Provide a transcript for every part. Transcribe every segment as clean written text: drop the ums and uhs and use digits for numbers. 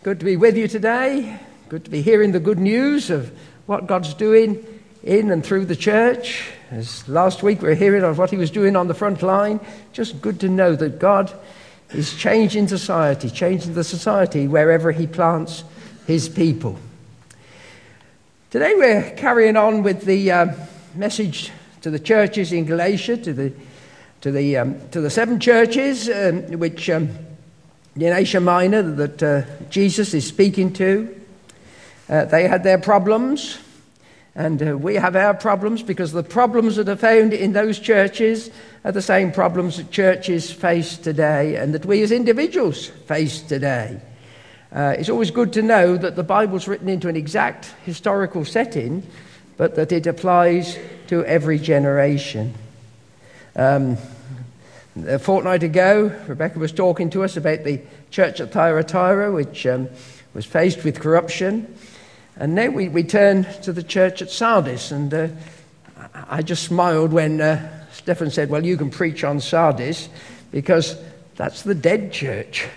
Good to be with you today. Good to be hearing the good news of what God's doing in and through the church. As last week we were hearing of what he was doing on the front line. Just good to know that God is changing the society wherever he plants his people. Today we're carrying on with the message to the churches in Galatia, to the 7 churches which in Asia Minor that Jesus is speaking to. They had their problems, and we have our problems, because the problems that are found in those churches are the same problems that churches face today and that we as individuals face today. It's always good to know that the Bible's written into an exact historical setting, but that it applies to every generation. A fortnight ago, Rebecca was talking to us about the church at Thyatira, which was faced with corruption. And now we turn to the church at Sardis. And I just smiled when Stephen said, well, you can preach on Sardis, because that's the dead church.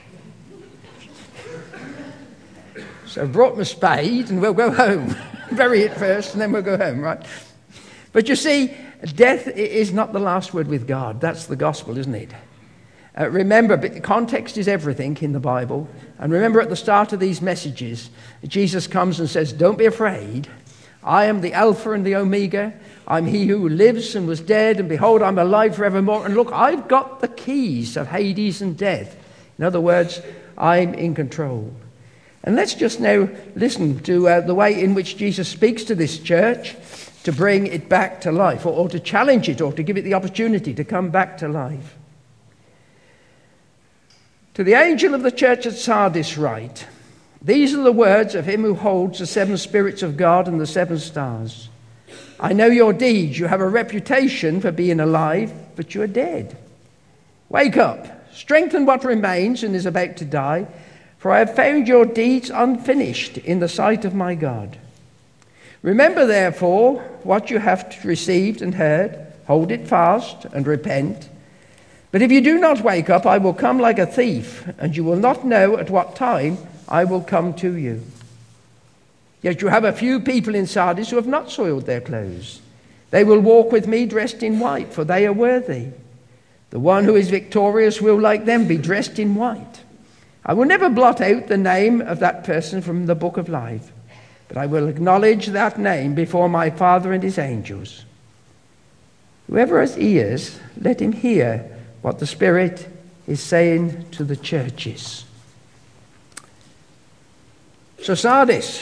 So I brought my spade and we'll go home. Bury it first and then we'll go home, right? But you see, death is not the last word with God. That's the gospel, isn't it? Remember, but context is everything in the Bible. And remember, at the start of these messages, Jesus comes and says, don't be afraid. I am the Alpha and the Omega. I'm he who lives and was dead, and behold, I'm alive forevermore. And look, I've got the keys of Hades and death. In other words, I'm in control. And let's just now listen to the way in which Jesus speaks to this church to bring it back to life, or to challenge it, or to give it the opportunity to come back to life. To the angel of the church at Sardis write, these are the words of him who holds the 7 spirits of God and the 7 stars. I know your deeds. You have a reputation for being alive, but you are dead. Wake up, strengthen what remains and is about to die, for I have found your deeds unfinished in the sight of my God. Remember, therefore, what you have received and heard, hold it fast and repent. But if you do not wake up, I will come like a thief, and you will not know at what time I will come to you. Yet you have a few people in Sardis who have not soiled their clothes. They will walk with me dressed in white, for they are worthy. The one who is victorious will, like them, be dressed in white. I will never blot out the name of that person from the book of life, but I will acknowledge that name before my Father and his angels. Whoever has ears, let him hear what the Spirit is saying to the churches. So Sardis,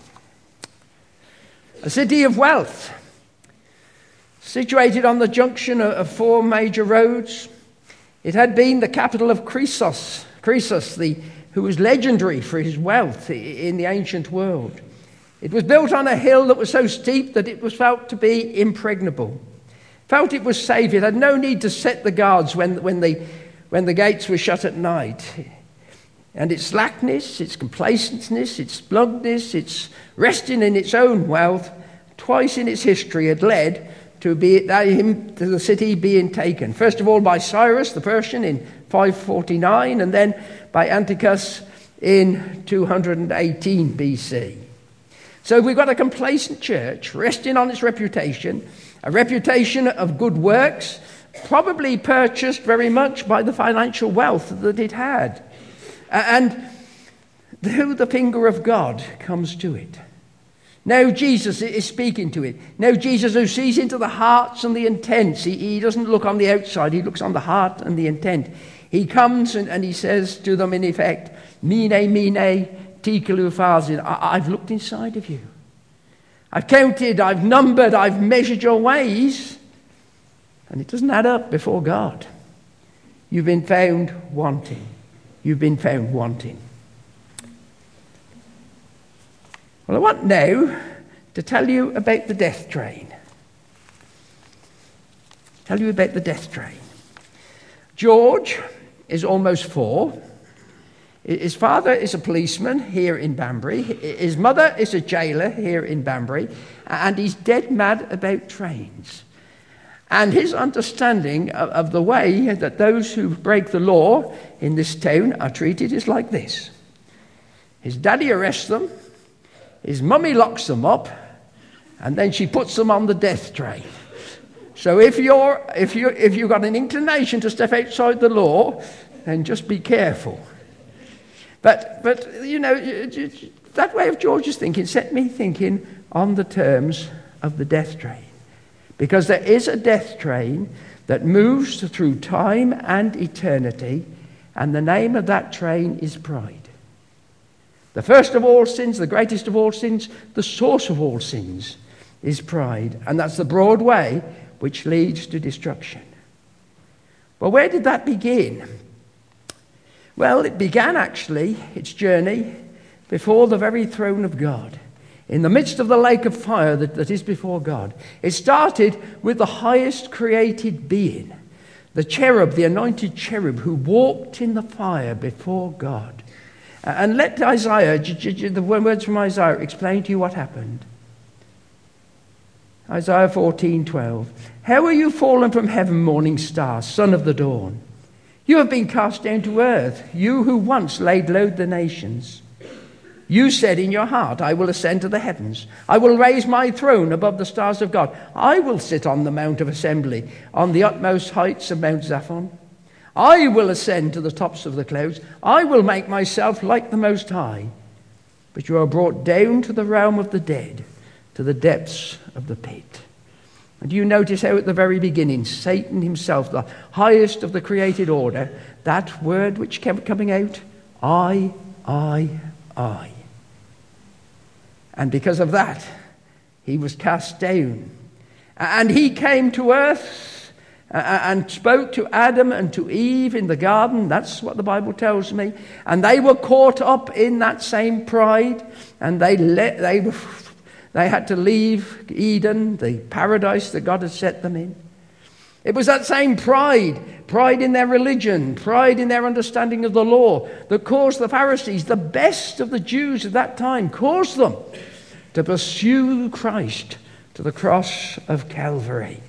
a city of wealth, situated on the junction of 4 major roads. It had been the capital of Croesus, who was legendary for his wealth in the ancient world. It was built on a hill that was so steep that it was felt to be impregnable. Felt it was safe. It had no need to set the guards when the gates were shut at night. And its slackness, its complacency, its smugness, its resting in its own wealth, twice in its history had led to the city being taken. First of all by Cyrus the Persian in 549, and then by Antiochus in 218 BC. So we've got a complacent church resting on its reputation, a reputation of good works, probably purchased very much by the financial wealth that it had. And through the finger of God comes to it. Now Jesus is speaking to it. Now Jesus, who sees into the hearts and the intents, he doesn't look on the outside, he looks on the heart and the intent. He comes and he says to them in effect, Mene, Tekel Uphazin, I've looked inside of you. I've counted, I've numbered, I've measured your ways, and it doesn't add up before God. You've been found wanting. You've been found wanting. Well, I want now to tell you about the death train. Tell you about the death train. George is almost 4. His father is a policeman here in Banbury. His mother is a jailer here in Banbury. And he's dead mad about trains. And his understanding of the way that those who break the law in this town are treated is like this. His daddy arrests them. His mummy locks them up. And then she puts them on the death train. So if you've got an inclination to step outside the law, then just be careful. But that way of George's thinking set me thinking on the terms of the death train. Because there is a death train that moves through time and eternity, and the name of that train is pride. The first of all sins, the greatest of all sins, the source of all sins is pride. And that's the broad way which leads to destruction. Well, where did that begin? Well, it began actually its journey before the very throne of God, in the midst of the lake of fire that is before God. It started with the highest created being, the cherub, the anointed cherub who walked in the fire before God. And let Isaiah, the words from Isaiah, explain to you what happened. Isaiah 14:12. How are you fallen from heaven, morning star, son of the dawn? You have been cast down to earth, you who once laid low the nations. You said in your heart, I will ascend to the heavens. I will raise my throne above the stars of God. I will sit on the mount of assembly, on the utmost heights of Mount Zaphon. I will ascend to the tops of the clouds. I will make myself like the Most High. But you are brought down to the realm of the dead, to the depths of the pit. And you notice how at the very beginning, Satan himself, the highest of the created order, that word which kept coming out, I. And because of that, he was cast down. And he came to earth and spoke to Adam and to Eve in the garden. That's what the Bible tells me. And they were caught up in that same pride. And they had to leave Eden, the paradise that God had set them in. It was that same pride in their religion, pride in their understanding of the law, that caused the Pharisees, the best of the Jews at that time, caused them to pursue Christ to the cross of Calvary.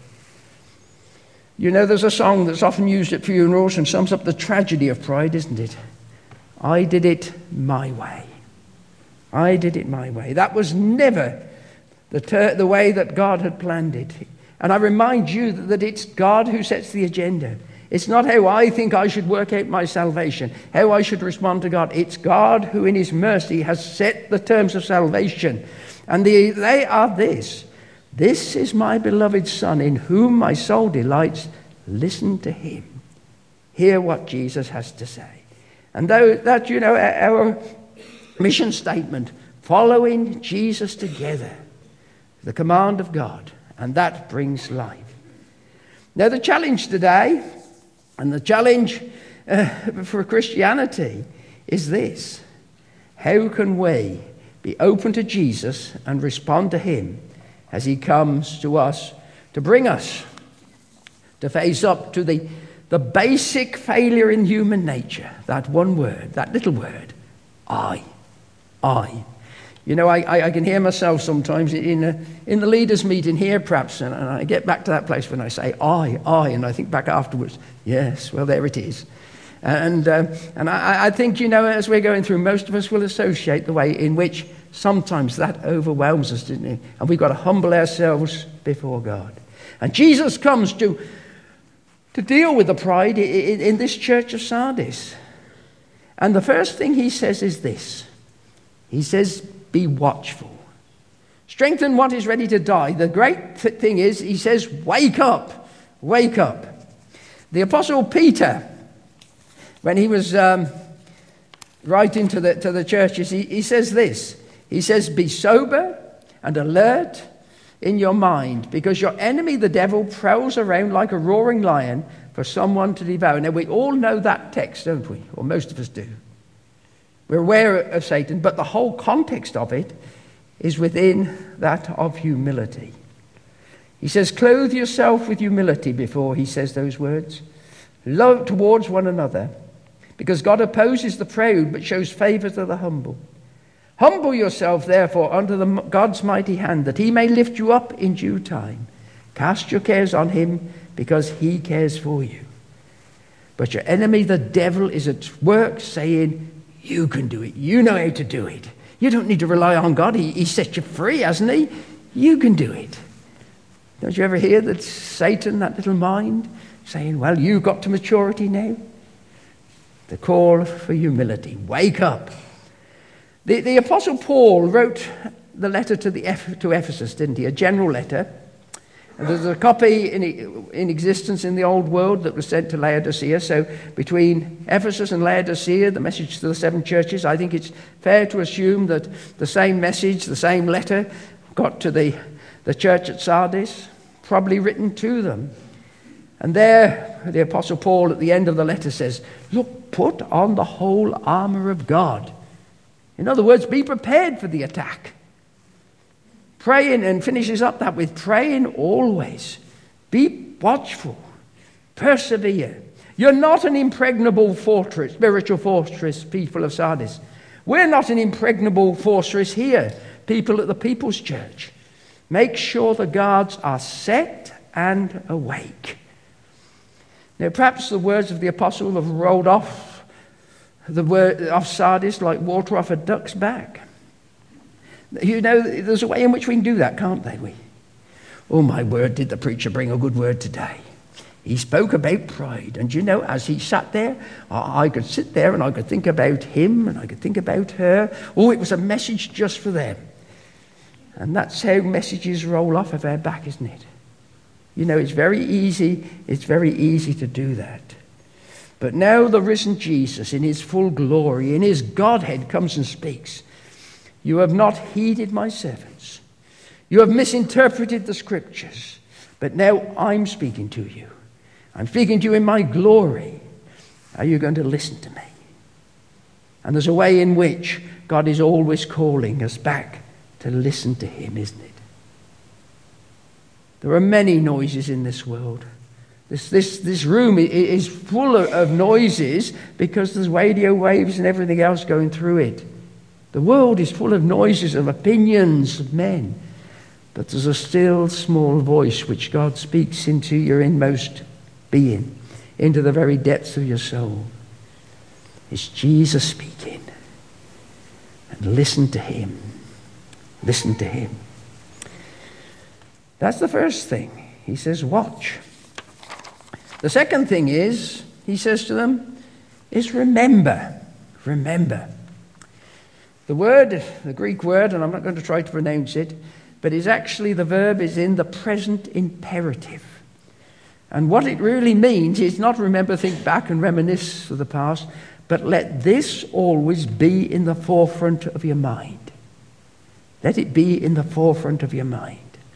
You know, there's a song that's often used at funerals and sums up the tragedy of pride, isn't it? I did it my way. I did it my way. That was never the way that God had planned it. And I remind you that it's God who sets the agenda. It's not how I think I should work out my salvation, how I should respond to God. It's God who in his mercy has set the terms of salvation. And they are this. This is my beloved Son, in whom my soul delights. Listen to him. Hear what Jesus has to say. And that, our mission statement, following Jesus together, the command of God, and that brings life. Now the challenge today, and the challenge for Christianity, is this. How can we be open to Jesus and respond to him as he comes to us to bring us to face up to the basic failure in human nature, that one word, that little word, I. You know, I can hear myself sometimes in the leaders' meeting here, perhaps, and I get back to that place when I say I, and I think back afterwards, yes, well, there it is. And I think, as we're going through, most of us will associate the way in which sometimes that overwhelms us, doesn't it? And we've got to humble ourselves before God. And Jesus comes to deal with the pride in this church of Sardis. And the first thing he says is this. He says, be watchful. Strengthen what is ready to die. The great thing is, he says, wake up. Wake up. The Apostle Peter, when he was writing to the churches, he says this. He says, be sober and alert in your mind, because your enemy, the devil, prowls around like a roaring lion for someone to devour. Now, we all know that text, don't we? Or most of us do. We're aware of Satan, but the whole context of it is within that of humility. He says, clothe yourself with humility before he says those words. Love towards one another, because God opposes the proud but shows favor to the humble. Humble yourself, therefore, under God's mighty hand, that he may lift you up in due time. Cast your cares on him, because he cares for you. But your enemy, the devil, is at work saying, You can do it. You know how to do it. You don't need to rely on God. He set you free, hasn't he? You can do it. Don't you ever hear that Satan, that little mind, saying, well, you've got to maturity now? The call for humility. Wake up. The Apostle Paul wrote the letter to Ephesus, didn't he? A general letter. And there's a copy in existence in the old world that was sent to Laodicea. So between Ephesus and Laodicea, the message to the 7 churches, I think it's fair to assume that the same message, the same letter, got to the church at Sardis, probably written to them. And there, the Apostle Paul at the end of the letter says, look, put on the whole armor of God. In other words, be prepared for the attack. Praying, and finishes up that with praying always. Be watchful. Persevere. You're not an impregnable fortress, spiritual fortress, people of Sardis. We're not an impregnable fortress here, people at the People's Church. Make sure the guards are set and awake. Now, perhaps the words of the apostle have rolled off Sardis like water off a duck's back. You know, there's a way in which we can do that, can't we? Oh, my word, did the preacher bring a good word today. He spoke about pride. And you know, as he sat there, I could sit there and I could think about him and I could think about her. Oh, it was a message just for them. And that's how messages roll off of our back, isn't it? You know, it's very easy to do that. But now the risen Jesus in his full glory, in his Godhead, comes and speaks. You have not heeded my servants. You have misinterpreted the scriptures. But now I'm speaking to you. I'm speaking to you in my glory. Are you going to listen to me? And there's a way in which God is always calling us back to listen to him, isn't it? There are many noises in this world. This room is full of noises because there's radio waves and everything else going through it. The world is full of noises, of opinions of men. But there's a still small voice which God speaks into your inmost being, into the very depths of your soul. It's Jesus speaking. And listen to him. Listen to him. That's the first thing. He says, watch. The second thing is, he says to them, is remember. Remember. The Greek word, and I'm not going to try to pronounce it, but is actually, the verb is in the present imperative. And what it really means is not remember, think back and reminisce of the past, but let this always be in the forefront of your mind. Let it be in the forefront of your mind.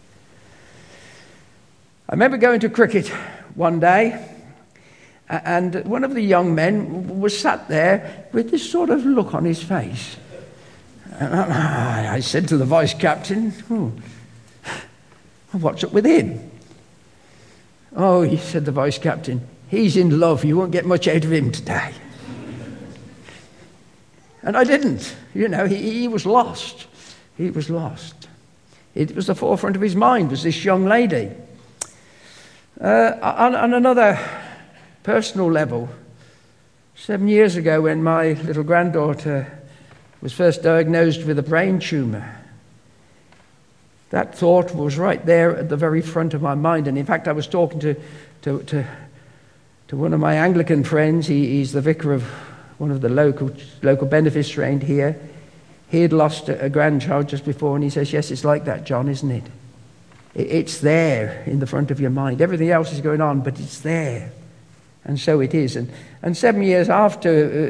I remember going to cricket one day, and one of the young men was sat there with this sort of look on his face. I said to the vice captain, what's up with him? Oh, he said, the vice captain, he's in love. You won't get much out of him today. And I didn't. You know, he was lost. He was lost. It was the forefront of his mind, was this young lady. On another personal level, 7 years ago when my little granddaughter was first diagnosed with a brain tumour, that thought was right there at the very front of my mind. And in fact, I was talking to one of my Anglican friends. He's the vicar of one of the local benefice around here. He had lost a grandchild just before, and he says, yes, it's like that, John, isn't it? It's there in the front of your mind. Everything else is going on, but it's there. And so it is. And 7 years after,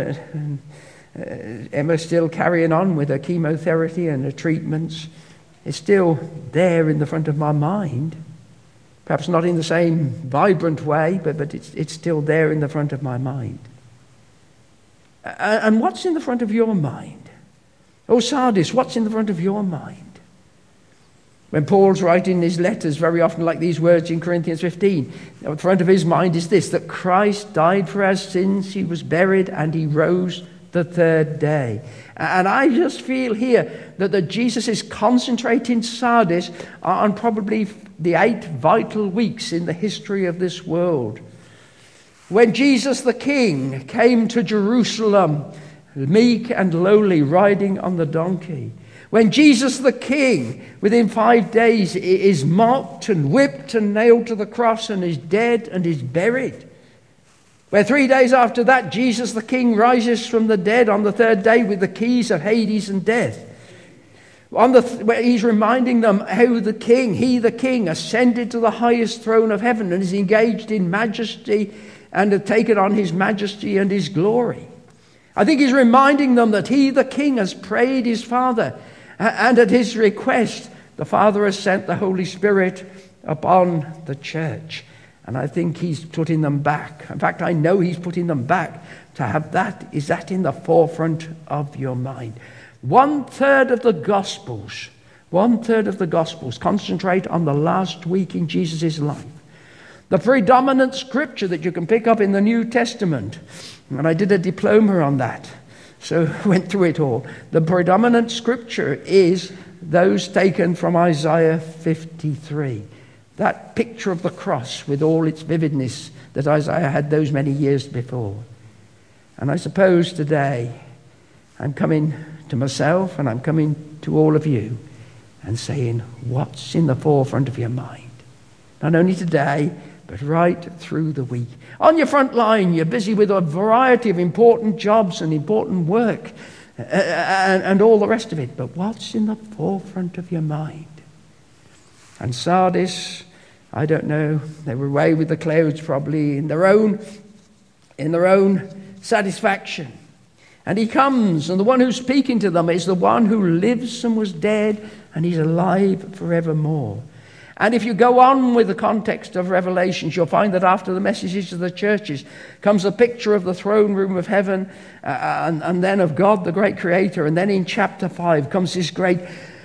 Emma's still carrying on with her chemotherapy and her treatments. It's still there in the front of my mind. Perhaps not in the same vibrant way, but it's still there in the front of my mind. And what's in the front of your mind? Oh, Sardis, what's in the front of your mind? When Paul's writing his letters, very often like these words in Corinthians 15, in front of his mind is this, that Christ died for our sins, he was buried, and he rose the third day. And I just feel here that Jesus is concentrating Sardis on probably the 8 vital weeks in the history of this world. When Jesus the King came to Jerusalem meek and lowly, riding on the donkey. When Jesus the King, within 5 days, is mocked and whipped and nailed to the cross and is dead and is buried. Where 3 days after that, Jesus the King rises from the dead on the third day with the keys of Hades and death. Where he's reminding them how the King, ascended to the highest throne of heaven and is engaged in majesty and had taken on his majesty and his glory. I think he's reminding them that he, the King, has prayed his Father, and at his request, the Father has sent the Holy Spirit upon the church. And I think he's putting them back. In fact, I know he's putting them back to have that. Is that in the forefront of your mind? 1/3 of the Gospels, 1/3 of the Gospels concentrate on the last week in Jesus' life. The predominant scripture that you can pick up in the New Testament, and I did a diploma on that, so I went through it all. The predominant scripture is those taken from Isaiah 53. That picture of the cross with all its vividness that Isaiah had those many years before. And I suppose today I'm coming to myself and I'm coming to all of you and saying, what's in the forefront of your mind? Not only today, but right through the week. On your front line, you're busy with a variety of important jobs and important work and all the rest of it. But what's in the forefront of your mind? And Sardis, I don't know, they were away with the clouds probably in their own satisfaction. And he comes, and the one who's speaking to them is the one who lives and was dead, and he's alive forevermore. And if you go on with the context of Revelations, you'll find that after the messages to the churches comes a picture of the throne room of heaven and then of God, the great creator. And then in chapter 5 comes this great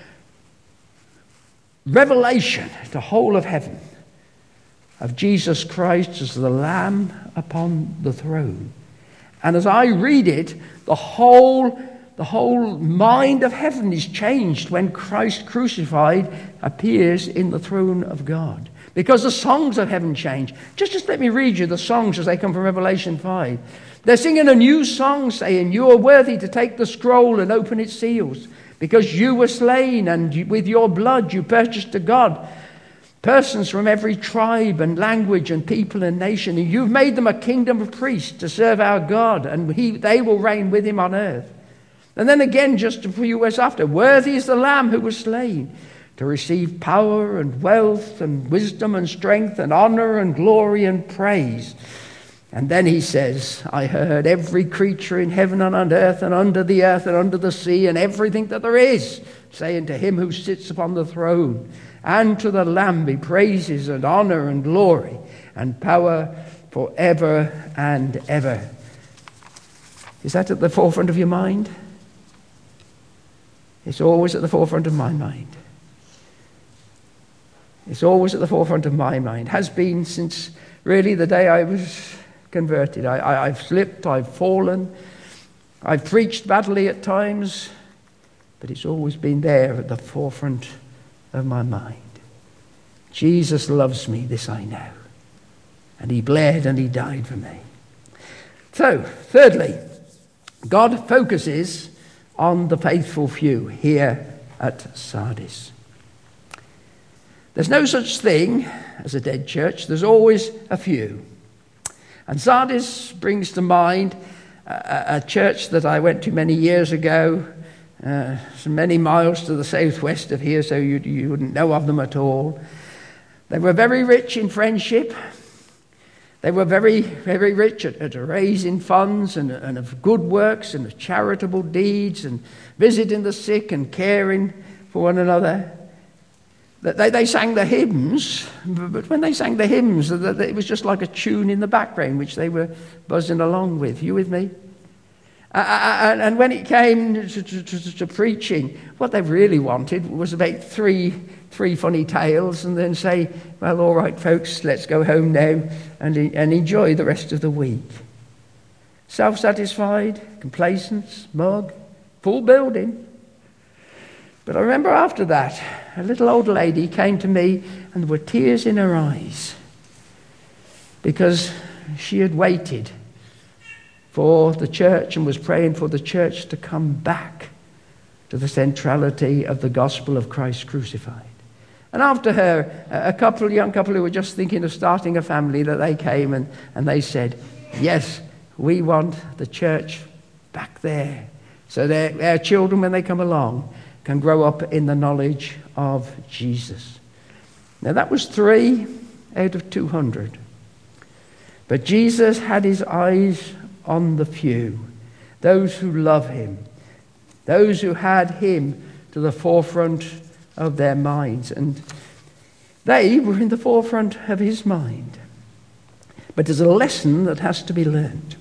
revelation, the whole of heaven, of Jesus Christ as the Lamb upon the throne. And as I read it, the whole mind of heaven is changed when Christ crucified appears in the throne of God. Because the songs of heaven change. Just let me read you the songs as they come from Revelation 5. They're singing a new song saying, "You are worthy to take the scroll and open its seals, because you were slain, and with your blood you purchased to God persons from every tribe and language and people and nation. And you've made them a kingdom of priests to serve our God, and they will reign with him on earth." And then again, just a few words after, "Worthy is the Lamb who was slain to receive power and wealth and wisdom and strength and honor and glory and praise." And then he says, "I heard every creature in heaven and on earth and under the earth and under the sea and everything that there is, saying to him who sits upon the throne and to the Lamb be praises and honor and glory and power forever and ever." Is that at the forefront of your mind? It's always at the forefront of my mind. It's always at the forefront of my mind. Has been since really the day I was converted. I've slipped, I've fallen, I've preached badly at times, but it's always been there at the forefront of my mind. Jesus loves me, this I know. And he bled and he died for me. So, thirdly, God focuses on the faithful few here at Sardis. There's no such thing as a dead church. There's always a few. And Sardis brings to mind a church that I went to many years ago, many miles to the southwest of here, so you wouldn't know of them at all. They were very rich in friendship. They were very, very rich at raising funds and of good works and of charitable deeds and visiting the sick and caring for one another. They sang the hymns, but when they sang the hymns, it was just like a tune in the background which they were buzzing along with. You with me? And when it came to preaching, what they really wanted was about three funny tales and then say, "Well, all right, folks, let's go home now and enjoy the rest of the week." Self-satisfied, complacent, smug, full building. But I remember after that, a little old lady came to me and there were tears in her eyes because she had waited for the church and was praying for the church to come back to the centrality of the gospel of Christ crucified. And after her, a young couple who were just thinking of starting a family, that they came and they said, yes, we want the church back there, so their children, when they come along, can grow up in the knowledge of Jesus. Now that was 3 out of 200. But Jesus had his eyes on the few, those who love him, those who had him to the forefront of their minds. And they were in the forefront of his mind. But there's a lesson that has to be learned.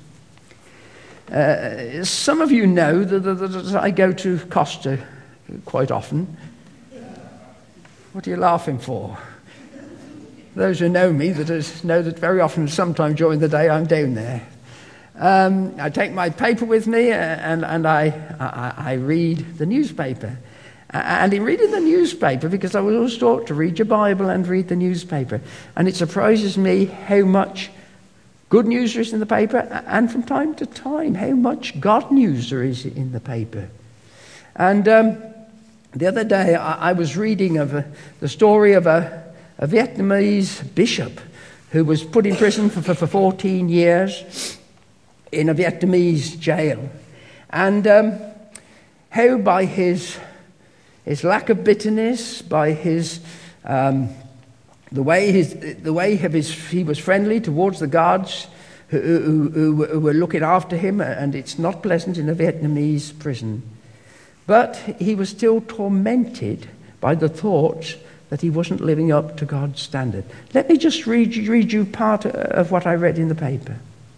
Some of you know that I go to Costa quite often. What are you laughing for? Those who know me know that very often, sometime during the day, I'm down there. I take my paper with me and I read the newspaper. And in reading the newspaper, because I was always taught to read your Bible and read the newspaper, and it surprises me how much good news there is in the paper, and from time to time, how much God news there is in the paper. And the other day, I was reading of the story of a Vietnamese bishop who was put in prison for 14 years in a Vietnamese jail. And how by his lack of bitterness, by his the way he was friendly towards the guards who were looking after him, and it's not pleasant in a Vietnamese prison. But he was still tormented by the thought that he wasn't living up to God's standard. Let me just read you part of what I read in the paper.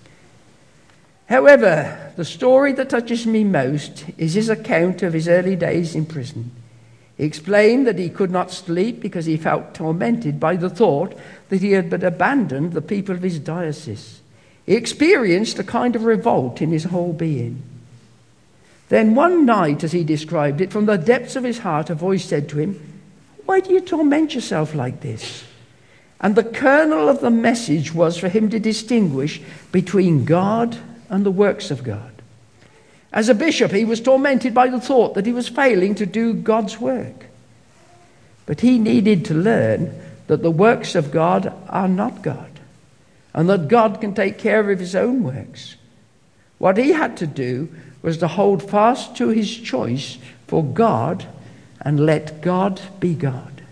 However, the story that touches me most is his account of his early days in prison. He explained that he could not sleep because he felt tormented by the thought that he had but abandoned the people of his diocese. He experienced a kind of revolt in his whole being. Then one night, as he described it, from the depths of his heart, a voice said to him, "Why do you torment yourself like this?" And the kernel of the message was for him to distinguish between God and the works of God. As a bishop, he was tormented by the thought that he was failing to do God's work. But he needed to learn that the works of God are not God, and that God can take care of his own works. What he had to do was to hold fast to his choice for God and let God be God.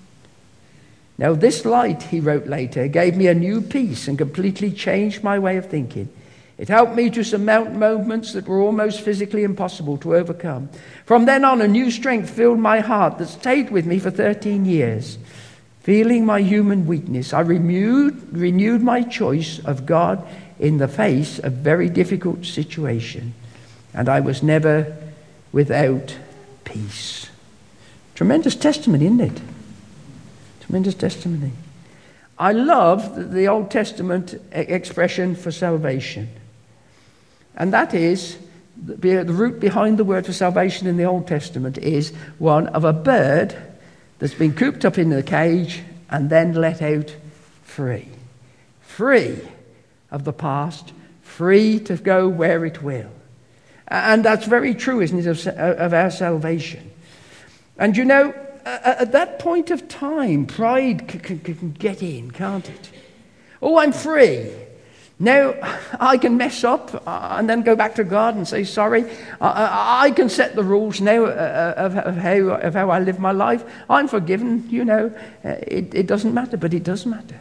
Now this light, he wrote later, gave me a new peace and completely changed my way of thinking. It helped me to surmount moments that were almost physically impossible to overcome. From then on, a new strength filled my heart that stayed with me for 13 years. Feeling my human weakness, I renewed my choice of God in the face of very difficult situation. And I was never without peace. Tremendous testimony, isn't it? Tremendous testimony. I love the Old Testament expression for salvation. And that is, the root behind the word for salvation in the Old Testament is one of a bird that's been cooped up in the cage and then let out free. Free of the past, free to go where it will. And that's very true, isn't it, of our salvation. And you know, at that point of time, pride can get in, can't it? Oh, I'm free. Now I can mess up and then go back to God and say sorry. I can set the rules now of how I live my life. I'm forgiven, you know. It doesn't matter, but it does matter.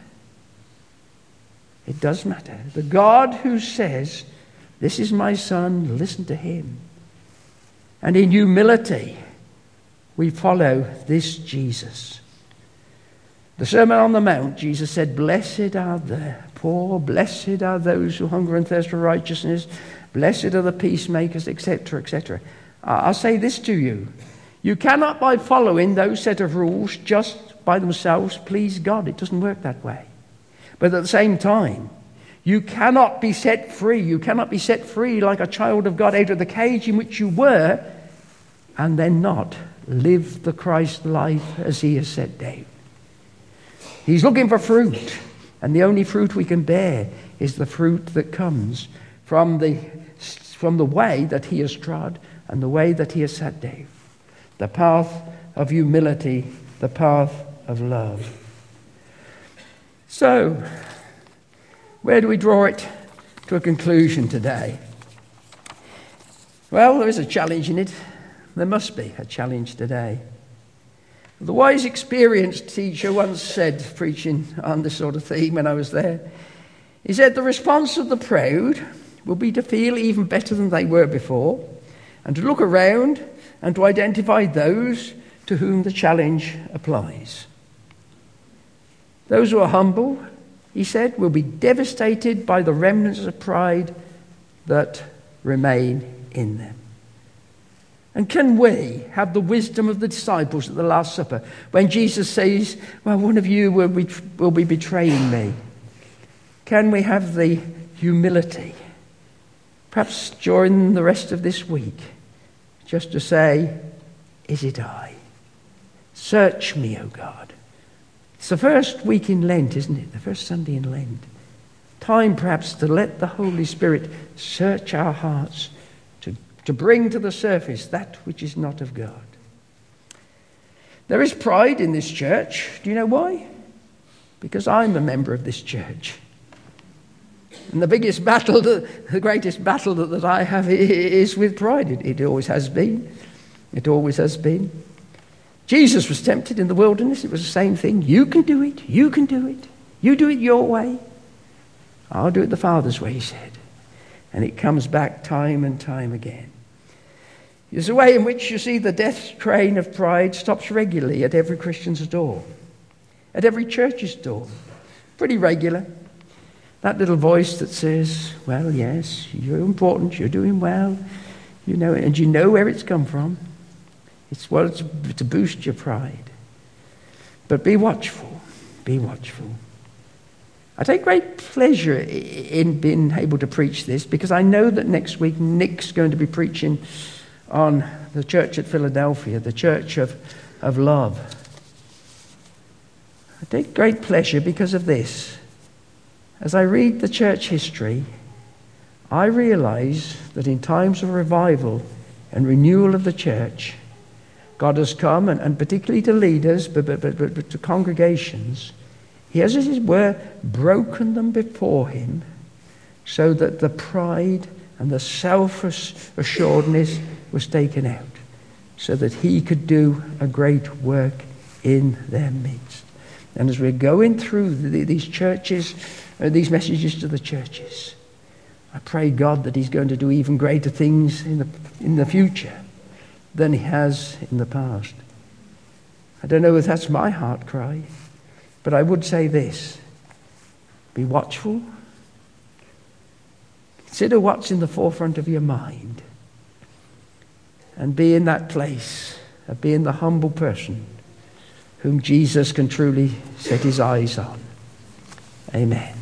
It does matter. The God who says, "This is my son, listen to him." And in humility, we follow this Jesus. The Sermon on the Mount, Jesus said, "Blessed are the poor, blessed are those who hunger and thirst for righteousness, blessed are the peacemakers," etc., etc. I'll say this to you. You cannot, by following those set of rules just by themselves, please God. It doesn't work that way. But at the same time, you cannot be set free. You cannot be set free like a child of God out of the cage in which you were and then not live the Christ life as he has set down. He's looking for fruit, and the only fruit we can bear is the fruit that comes from the from the way that he has trod and the way that he has sat down. The path of humility, the path of love. So, where do we draw it to a conclusion today? Well, there is a challenge in it. There must be a challenge today. The wise, experienced teacher once said, preaching on this sort of theme when I was there, he said, the response of the proud will be to feel even better than they were before, and to look around and to identify those to whom the challenge applies. Those who are humble, he said, will be devastated by the remnants of pride that remain in them. And can we have the wisdom of the disciples at the Last Supper when Jesus says, well, one of you will be betraying me? Can we have the humility, perhaps during the rest of this week, just to say, is it I? Search me, O God. It's the first week in Lent, isn't it? The first Sunday in Lent. Time perhaps to let the Holy Spirit search our hearts, to bring to the surface that which is not of God. There is pride in this church. Do you know why? Because I'm a member of this church. And the biggest battle, the greatest battle that I have is with pride. It always has been. It always has been. Jesus was tempted in the wilderness. It was the same thing. You can do it. You can do it. You do it your way. I'll do it the Father's way, he said. And it comes back time and time again. There's a way in which, you see, the death train of pride stops regularly at every Christian's door, at every church's door. Pretty regular. That little voice that says, well, yes, you're important, you're doing well, you know, and you know where it's come from. It's to boost your pride. But be watchful. Be watchful. I take great pleasure in being able to preach this because I know that next week Nick's going to be preaching on the church at Philadelphia, the church of love. I take great pleasure because of this. As I read the church history, I realize that in times of revival and renewal of the church, God has come, and particularly to leaders, but to congregations, he has, as it were, broken them before him so that the pride and the self-assuredness was taken out so that he could do a great work in their midst. And as we're going through these churches, these messages to the churches, I pray God that he's going to do even greater things in the future than he has in the past. I don't know if that's my heart cry, but I would say this: be watchful. Consider what's in the forefront of your mind. And be in that place of being the humble person whom Jesus can truly set his eyes on. Amen.